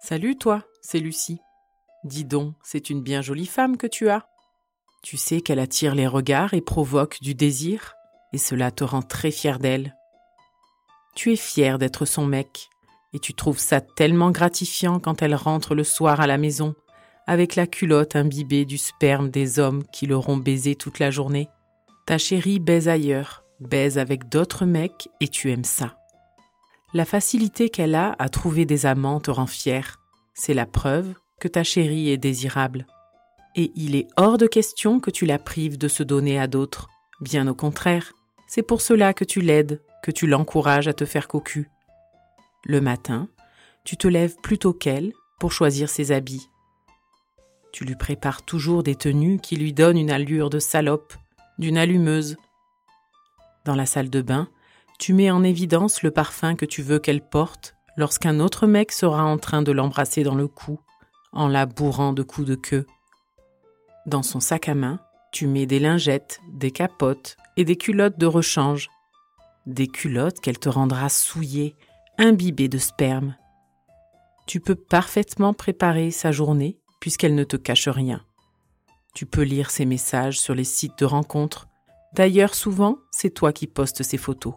Salut toi, c'est Lucie. Dis donc, c'est une bien jolie femme que tu as. Tu sais qu'elle attire les regards et provoque du désir, et cela te rend très fière d'elle. Tu es fière d'être son mec, et tu trouves ça tellement gratifiant quand elle rentre le soir à la maison, avec la culotte imbibée du sperme des hommes qui l'auront baisé toute la journée. Ta chérie baise ailleurs, baise avec d'autres mecs, et tu aimes ça. La facilité qu'elle a à trouver des amants te rend fière. C'est la preuve que ta chérie est désirable. Et il est hors de question que tu la prives de se donner à d'autres. Bien au contraire, c'est pour cela que tu l'aides, que tu l'encourages à te faire cocu. Le matin, tu te lèves plus tôt qu'elle pour choisir ses habits. Tu lui prépares toujours des tenues qui lui donnent une allure de salope, d'une allumeuse. Dans la salle de bain, tu mets en évidence le parfum que tu veux qu'elle porte lorsqu'un autre mec sera en train de l'embrasser dans le cou, en la bourrant de coups de queue. Dans son sac à main, tu mets des lingettes, des capotes et des culottes de rechange. Des culottes qu'elle te rendra souillée, imbibée de sperme. Tu peux parfaitement préparer sa journée puisqu'elle ne te cache rien. Tu peux lire ses messages sur les sites de rencontres. D'ailleurs, souvent, c'est toi qui postes ses photos.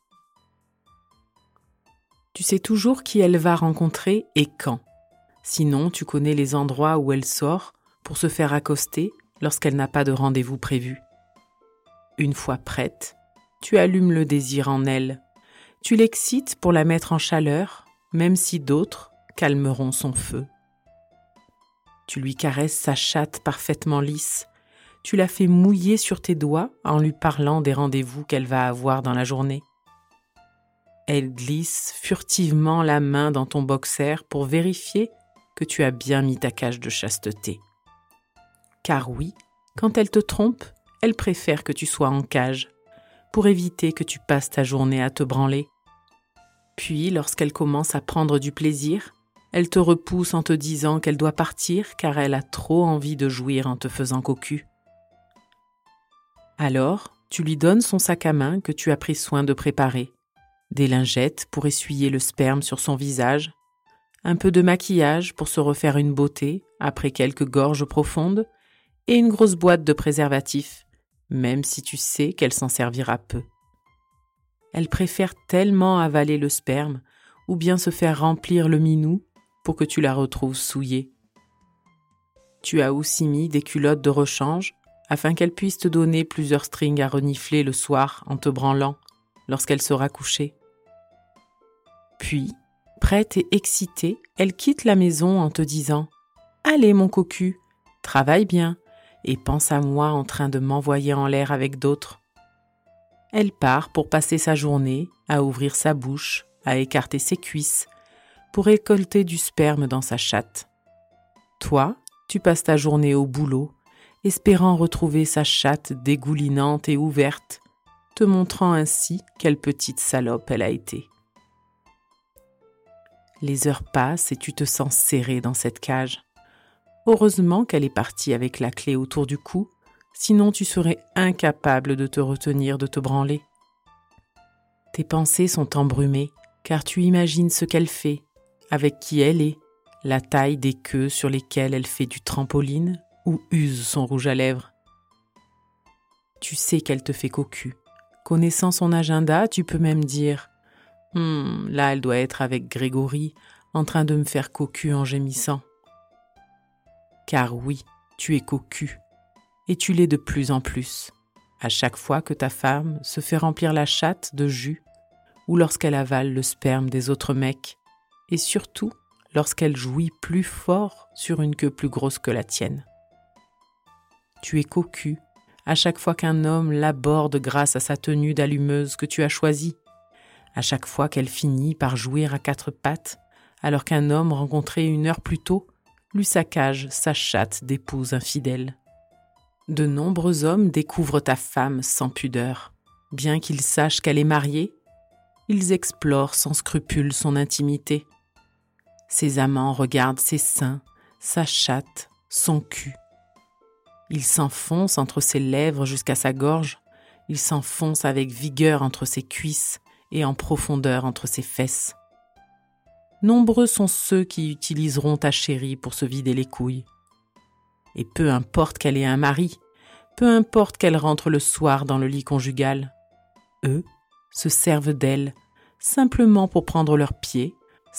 Tu sais toujours qui elle va rencontrer et quand. Sinon, tu connais les endroits où elle sort pour se faire accoster lorsqu'elle n'a pas de rendez-vous prévu. Une fois prête, tu allumes le désir en elle. Tu l'excites pour la mettre en chaleur, même si d'autres calmeront son feu. Tu lui caresses sa chatte parfaitement lisse. Tu la fais mouiller sur tes doigts en lui parlant des rendez-vous qu'elle va avoir dans la journée. Elle glisse furtivement la main dans ton boxer pour vérifier que tu as bien mis ta cage de chasteté. Car oui, quand elle te trompe, elle préfère que tu sois en cage, pour éviter que tu passes ta journée à te branler. Puis, lorsqu'elle commence à prendre du plaisir, elle te repousse en te disant qu'elle doit partir car elle a trop envie de jouir en te faisant cocu. Alors, tu lui donnes son sac à main que tu as pris soin de préparer, des lingettes pour essuyer le sperme sur son visage, un peu de maquillage pour se refaire une beauté après quelques gorges profondes et une grosse boîte de préservatifs, même si tu sais qu'elle s'en servira peu. Elle préfère tellement avaler le sperme ou bien se faire remplir le minou pour que tu la retrouves souillée. Tu as aussi mis des culottes de rechange afin qu'elle puisse te donner plusieurs strings à renifler le soir en te branlant lorsqu'elle sera couchée. Puis, prête et excitée, elle quitte la maison en te disant « Allez mon cocu, travaille bien et pense à moi en train de m'envoyer en l'air avec d'autres. » Elle part pour passer sa journée à ouvrir sa bouche, à écarter ses cuisses, pour récolter du sperme dans sa chatte. Toi, tu passes ta journée au boulot, espérant retrouver sa chatte dégoulinante et ouverte, te montrant ainsi quelle petite salope elle a été. Les heures passent et tu te sens serré dans cette cage. Heureusement qu'elle est partie avec la clé autour du cou, sinon tu serais incapable de te retenir de te branler. Tes pensées sont embrumées, car tu imagines ce qu'elle fait, avec qui elle est, la taille des queues sur lesquelles elle fait du trampoline ou use son rouge à lèvres. Tu sais qu'elle te fait cocu. Connaissant son agenda, tu peux même dire « là, elle doit être avec Grégory, en train de me faire cocu en gémissant. » Car oui, tu es cocu, et tu l'es de plus en plus, à chaque fois que ta femme se fait remplir la chatte de jus ou lorsqu'elle avale le sperme des autres mecs, et surtout lorsqu'elle jouit plus fort sur une queue plus grosse que la tienne. Tu es cocu à chaque fois qu'un homme l'aborde grâce à sa tenue d'allumeuse que tu as choisie, à chaque fois qu'elle finit par jouir à quatre pattes, alors qu'un homme rencontré une heure plus tôt lui saccage sa chatte d'épouse infidèle. De nombreux hommes découvrent ta femme sans pudeur. Bien qu'ils sachent qu'elle est mariée, ils explorent sans scrupule son intimité. Ses amants regardent ses seins, sa chatte, son cul. Ils s'enfoncent entre ses lèvres jusqu'à sa gorge, ils s'enfoncent avec vigueur entre ses cuisses et en profondeur entre ses fesses. nombreux sont ceux qui utiliseront ta chérie pour se vider les couilles. Et peu importe qu'elle ait un mari, peu importe qu'elle rentre le soir dans le lit conjugal, eux se servent d'elle simplement pour prendre leurs pieds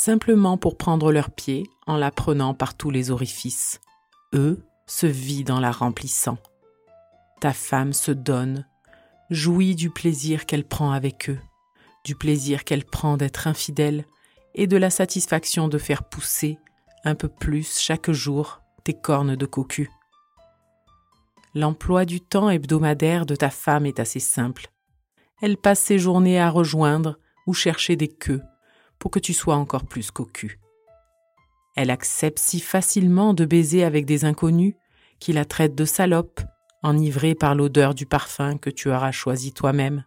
en la prenant par tous les orifices. Eux se vident en la remplissant. Ta femme se donne, jouit du plaisir qu'elle prend avec eux, du plaisir qu'elle prend d'être infidèle et de la satisfaction de faire pousser un peu plus chaque jour tes cornes de cocu. L'emploi du temps hebdomadaire de ta femme est assez simple. Elle passe ses journées à rejoindre ou chercher des queues pour que tu sois encore plus cocu. Elle accepte si facilement de baiser avec des inconnus qui la traitent de salope, enivrée par l'odeur du parfum que tu auras choisi toi-même.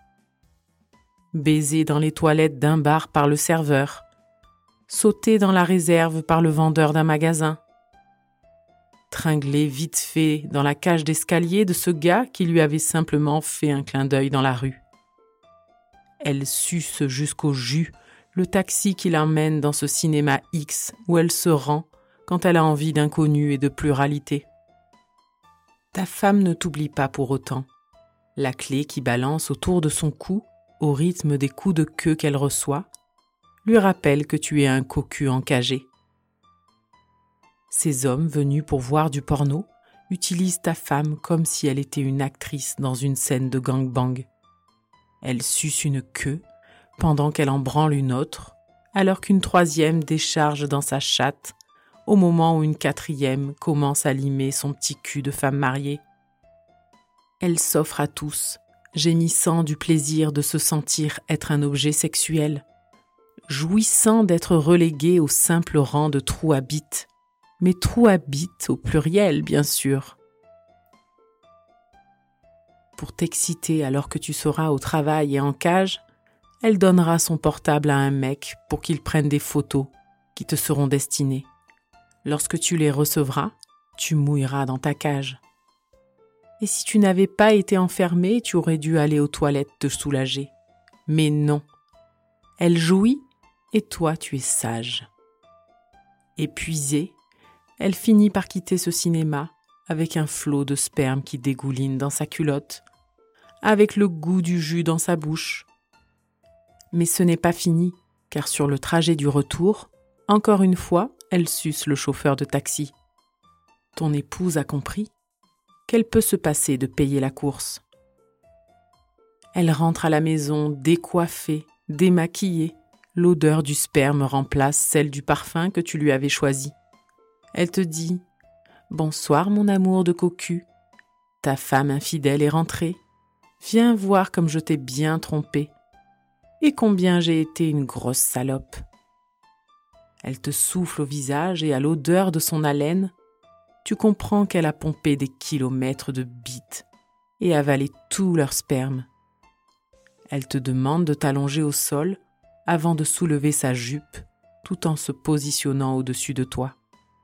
Baiser dans les toilettes d'un bar par le serveur, sauter dans la réserve par le vendeur d'un magasin, tringler vite fait dans la cage d'escalier de ce gars qui lui avait simplement fait un clin d'œil dans la rue. Elle suce jusqu'au jus le taxi qui l'emmène dans ce cinéma X où elle se rend quand elle a envie d'inconnu et de pluralité. Ta femme ne t'oublie pas pour autant. La clé qui balance autour de son cou, au rythme des coups de queue qu'elle reçoit, lui rappelle que tu es un cocu encagé. Ces hommes venus pour voir du porno utilisent ta femme comme si elle était une actrice dans une scène de gangbang. Elle suce une queue pendant qu'elle en branle une autre, alors qu'une troisième décharge dans sa chatte au moment où une quatrième commence à limer son petit cul de femme mariée. Elle s'offre à tous, gémissant du plaisir de se sentir être un objet sexuel, jouissant d'être reléguée au simple rang de trou à bite, mais trou à bite au pluriel, bien sûr. Pour t'exciter alors que tu seras au travail et en cage, elle donnera son portable à un mec pour qu'il prenne des photos qui te seront destinées. Lorsque tu les recevras, tu mouilleras dans ta cage. Et si tu n'avais pas été enfermé, tu aurais dû aller aux toilettes te soulager. Mais non. Elle jouit et toi tu es sage. Épuisée, elle finit par quitter ce cinéma avec un flot de sperme qui dégouline dans sa culotte, avec le goût du jus dans sa bouche. Mais ce n'est pas fini, car sur le trajet du retour, encore une fois, elle suce le chauffeur de taxi. Ton épouse a compris qu'elle peut se passer de payer la course. Elle rentre à la maison décoiffée, démaquillée. L'odeur du sperme remplace celle du parfum que tu lui avais choisi. Elle te dit « Bonsoir mon amour de cocu, ta femme infidèle est rentrée. Viens voir comme je t'ai bien trompé et combien j'ai été une grosse salope. » Elle te souffle au visage et à l'odeur de son haleine, tu comprends qu'elle a pompé des kilomètres de bites et avalé tout leur sperme. Elle te demande de t'allonger au sol avant de soulever sa jupe tout en se positionnant au-dessus de toi.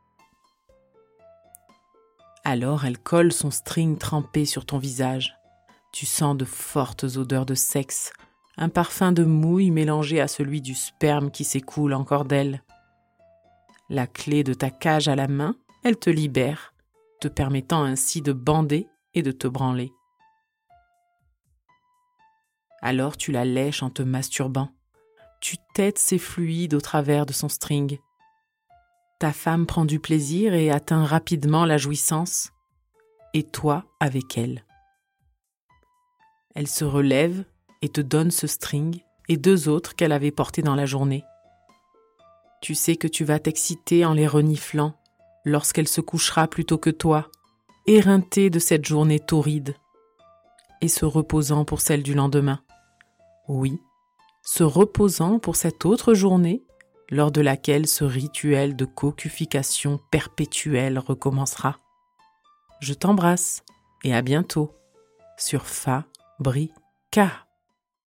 Alors elle colle son string trempé sur ton visage. Tu sens de fortes odeurs de sexe, un parfum de mouille mélangé à celui du sperme qui s'écoule encore d'elle. La clé de ta cage à la main, elle te libère, te permettant ainsi de bander et de te branler. Alors tu la lèches en te masturbant. Tu têtes ses fluides au travers de son string. Ta femme prend du plaisir et atteint rapidement la jouissance, et toi avec elle. Elle se relève et te donne ce string et 2 autres qu'elle avait portés dans la journée. Tu sais que tu vas t'exciter en les reniflant lorsqu'elle se couchera plus tôt que toi, éreintée de cette journée torride, et se reposant pour celle du lendemain. Oui, se reposant pour cette autre journée lors de laquelle ce rituel de cocufication perpétuelle recommencera. Je t'embrasse et à bientôt sur Fabrica.